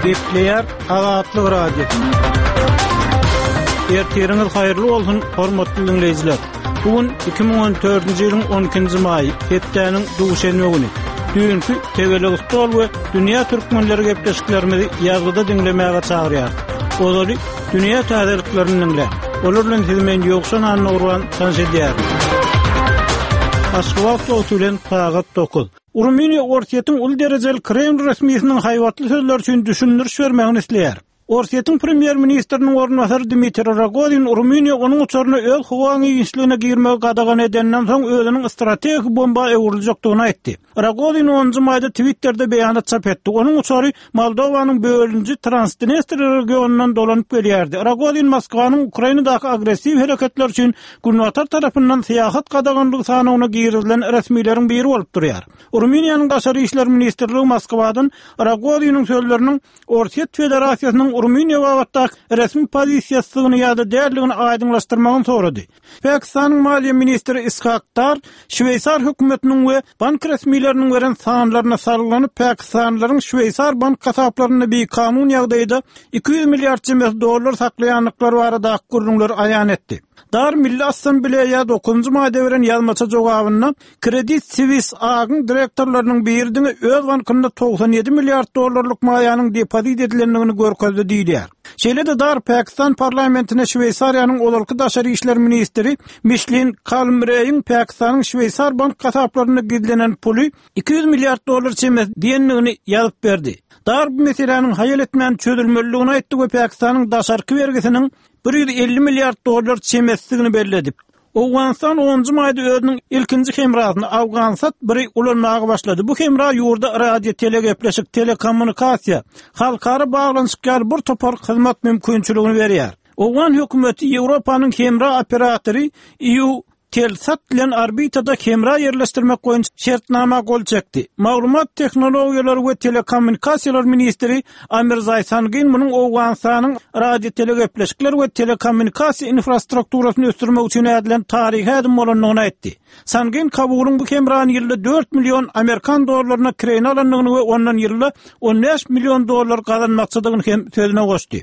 Gepleýär Azatlyk radio. Erteriniz haýyrly bolsun, hormatly dinleýijiler. Bugün 2014-nji ýylyň 12-nji maýy, hepdeniň duşenme güni. Dünkü tegelik stol we dünýä türkmenleri gepleşiklerimizi ýazgyda dinlemäge çagyrýar. Olary dünýä täzeliklerini dinle. Olar bilen sizmen ýoksan anny urwan tanşedýär. Aşgabat otulen pagat 9. Ruminiýa orsiýetiň ul derejeli Kreml resmiýetiniň haýwatly sözler üçin düşündiriş bermegini isleýär. Orsiýetiň premier ministriniň ornwasary Dmitry Rogozin Ruminiýa onuň uçaryna öz howaňy ýyşlygyna girmegi gadagan edenden soň özüniň strategik bomba ewriljakdygyny aýtdy. Rogozin 10-njy maýda Twitter'de beýanat çap etdi. Onuň uçary Moldowanyň bölünji Transdniestr regionundan dolanyp gelýärdi. Rogozin Moskwanyň Ukrainadaky agressiw hereketler üçin Günwatar tarapyndan syýasat gadaganlygy sanawyna girilen resmiýlerin biri bolup durýar. Ruminiýanyň Daşary işler ministrligi Moskwadan Rogozin'iň sözleriniň Orsiýet Federasiýasynyň Ruminiýa wagtynda resmi pozisiýasyny ýa-da därligini aýdynlaşdyrmagyny sorady. Pakistanyň Maliýe ministri Ishaq Dar Şweýsar hökümetiniň we bank resmiýleriniň beren sanlaryna sarylanyp Pakistanlylaryň Şweýsar bank kasaplaryny bir kanun ýagdaýda 200 milliard $, saklaýanlyklary barada gurulmalar aýan etdi. Dar Milli Assambleýa 9-njy maýda beren ýazmaça jogabyna Credit Suisse AG-nyň direktorlarynyň birdiňi öz bankynda 97 milliard $lyk maýanyň depozit edilendigini görkezdi diýilýär. Şeýle-de Dar Pakistan parlamentine Şweýsariýanyň olalky daşary işler ministri Micheline Kalmreýiň Pakistanyň Şweýsar bank kasaplaryna gidilenen puly 200 milliard $, çemes diýendigini ýazyp berdi. Dar bu meseleniň haýal etmän çözülmeligini aýtdy we Pakistanyň daşarky vergisiniň 150 milliard $, çemesligini bellädi. Awganistan 10-njy maýda özüniň ilkinji hemrahyny Awgansat biri ulanmagy başlady. Bu hemra ýurda radio telegepleşik telekommunikasiýa, halkara baglanyşyk bir topar hyzmat mümkinçiligini berýär. Awgan hökümeti Ýewropanyň hemra operatory EU Telsat bilen orbitada hemra ýerleşdirmek goýunça şertnama gol çekdi. Maglumat tehnologiýalary we telekommunikasiýalar ministri Amir Zaysangin munyň Awganistanyň radio telegepleşikler we telekommunikasiýa infrastrukturasyny ösdürmek üçin edilen taryhy adım bolanyny aýtdy. Sangin kabulyň bu hemrany ýylda 4 milyon Amerikan dollaryna kiren alandygyny we ondan ýylda 15 milyon $, gazanmakçydygyny hem sözüne goşdy.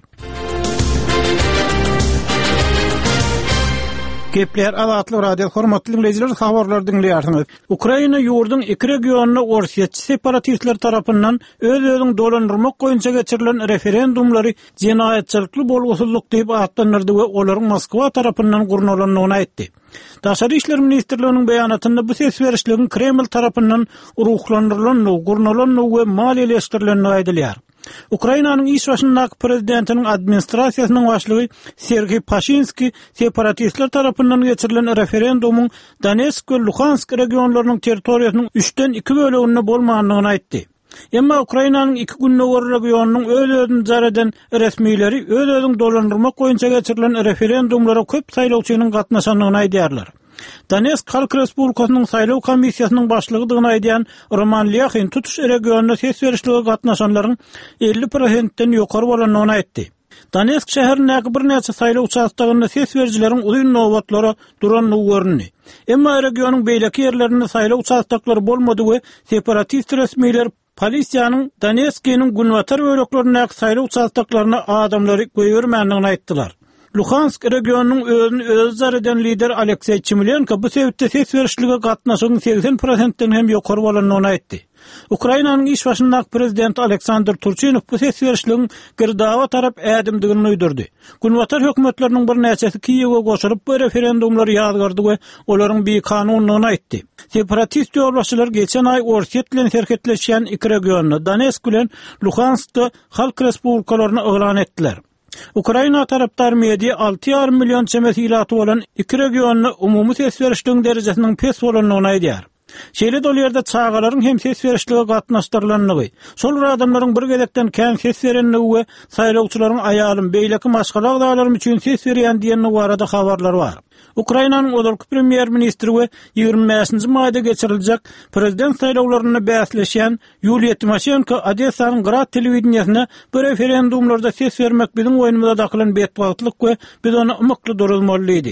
Gepler Azatlyk radio hormatly dinleyijiler, habarlar dinleýärsiňiz. Ukraina ýurdun iki regionuny Orsiýetçi separatistler tarapyndan öz-özüň dolandyrmak goýunça geçirilen referendumlary jinaýatçylykly bolgusyzlyk diýip atlanyrdy we olaryň Moskwa tarapyndan gurulanyny aýtdy. Daşary işler ministrliginiň beýanatynda bu ses berişligiň Kreml tarapyndan ruhlandyrylanyny, gurulanyny we maliýeleşdirilenini aýdylýar. Ukrainanyň iş başyndaky prezidentiniň administrasiýasynyň başlygy Sergey Pashinski separatistler tarapyndan geçirilen referendumyň Donetsk we Luhansk regionlarynyň territoriýasynyň 3-den 2 böleginde bolmanyny aýtdy. Emma Ukrainanyň 2 günlük regionunyň öz-özüni jar eden resmiýleri öz-özüň dolandyrmak goýunça geçirilen referendumlara köp saýlawçynyň gatnaşanyny aýdýarlar. Donetsk Halk Respublikasynyň saýlaw komissiýasynyň başlygydygyny aýdýan Roman Lyakhin tutuş regionuna ses berişlige gatnaşanlaryň 50%-den ýokary bolanyny aýtdy. Donetsk şäherindäki bir näçe saýlaw участкагynda ses berjileriň uzun nowbatlary duranyny görünýär. Emma regionyň beýleki ýerlerinde saýlaw участклary bolmady we separatist resmiýler polisiýanyň Donetskiniň Günwatar böleklerindäki saýlaw участklaryna adamlary goýbermändigini aýtdylar. Luhansk regionunyň özüni öz jar eden lider Aleksey Chmylenko bu sebäpde ses berişlige gatnaşygyň 80%-den hem ýokary bolanyny aýtdy. Ukrainanyň iş başyndaky prezident Aleksandr Turchynov bu ses berişligiň girdawa tarap ädimdigini uýdurdy. Günwatar hökümetleriniň bir näçesi Kiýewge goşulyp bu referendumlary ýazgardy we olaryň bir kanunyny aýtdy. Separatist ýolbaşçylar geçen ay Orsiýet bilen herketleşýän iki regiony Donetsk bilen Luhanskda Halk Respublikalaryny oglan etdiler. Ukraina tarapdary media 6,5 milyon çemes ilaty bolan iki regionuny umumy ses berişligiň derejesiniň pes bolanyny aýdýar. Şeýle-de ol ýerde çağalaryň hem ses berişlige gatnaşdyrylanyny, şol adamlaryň bir gezekden kän ses berenligi we saýlawçylaryň aýalym beýleki maşgalak daglarym üçin ses berýän diýenni barada habarlar bar. Ukrainanyň olalky premier ministri we 25-nji maýda geçiriljek prezident saýlawlaryny bäsleşen Yuliya Tymoshenko Odessanyň Grad telewizionyna bir referendumlarda ses bermek biziň oýnumyzda dakylan betbagtlyk we biz onu ymykly durulmaly diýdi.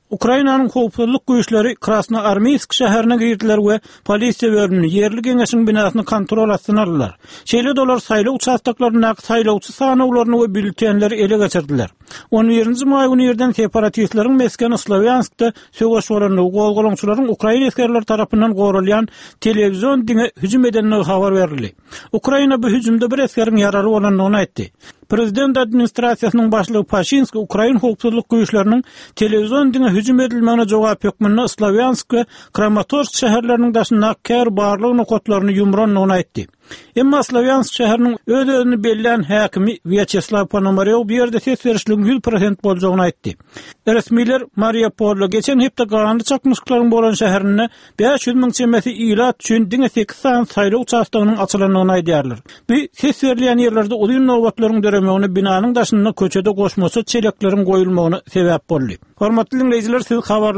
Ukrainanyň howpsuzlyk güýçleri Krasnoarmeysk şäherine girdiler we polisiýa bölümini yerli geňeşiň binasyny kontrol etdiň aldylar. Şeýle dolar saýlaw участоklaryna saýlawçy sanaularyny we bültenleri ele geçirdiler. 11-nji may güni ýerden separatistleriň meskeni Slavyanskda söwüş bolanyny golgolaňçylaryň Ukraina eskerleri tarapyndan gorulýan telewizion diňe hüjüm edenine habar berildi. Ukraina bu hüjümde bir eskeriň ýarary bolanyny aýtdy. Prezident administrasiýasynyň başlygy Pashinski Ukraina howpsuzlyk güýçleriniň telewizion diňe hüjüm edilmegine jogap ýokmunda Slavyansk we Kramatorsk şäherleriniň daşynda kär barlyk nokatlaryny ýumranyny aýtdy. Emma Slavyansk şäheriniň öz-özüni belleýän häkimi Vyacheslav Ponomarev bir ýerde ses berişligiň 100% boljagyny aýtdy. Resmiler Mariupolda geçen hepde galandy çakmyşlyklaryň bolan şäherine 500.000 çemesi ilat üçin diňe 8 san saýlaw участоgynyň açylanyny aýdýarlar. Bu ses berilýän ýerlerde ulyn nowbatlaryň döremegine binanyň daşynda köçede goşmasy çelekleriň goýulmagyna sebäp boldy. Hormatly dinleýijiler, siz habar